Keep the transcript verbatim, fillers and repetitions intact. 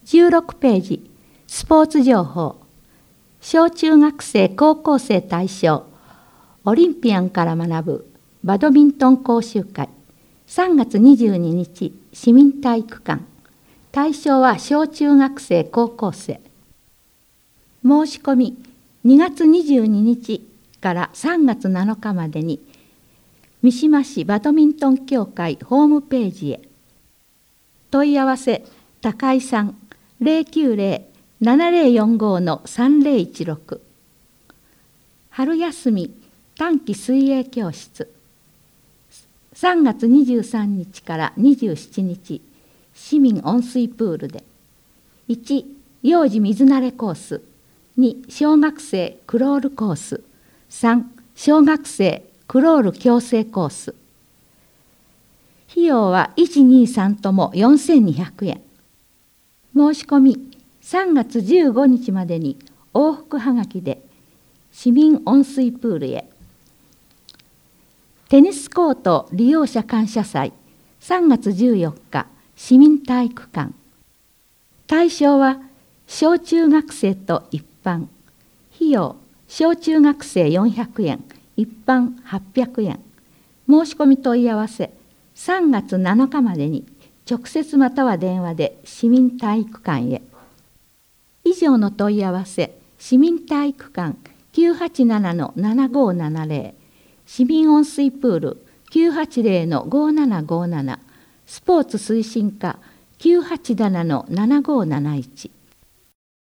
じゅうろくページ、スポーツ情報。小中学生高校生対象、オリンピアンから学ぶバドミントン講習会。さんがつにじゅうににち、市民体育館。対象は小中学生高校生。申し込み、にがつにじゅうににちからさんがつなのかまでに、三島市バドミントン協会ホームページへ。問い合わせ、高井さん、ゼロきゅうゼロ ななゼロよんご のさんゼロいちろく。春休み短期水泳教室。さんがつにじゅうさんにちからにじゅうしちにち、市民温水プールで。いち、幼児水慣れコース。に、小学生クロールコース。さん、小学生クロール矯正コース。費用はいち、に、さんともよんせんにひゃくえん。申し込み、さんがつじゅうごにちまでに往復はがきで市民温水プールへ。テニスコート利用者感謝祭、さんがつじゅうよっか、市民体育館。対象は小中学生と一般。費用、小中学生よんひゃくえん、一般はっぴゃくえん。申し込み問い合わせ、さんがつなのかまでに直接または電話で市民体育館へ。以上の問い合わせ、市民体育館 きゅうはちななのななごななゼロ、市民温水プール きゅうはちゼロのごななごなな、スポーツ推進課 きゅうはちななのななごなないち。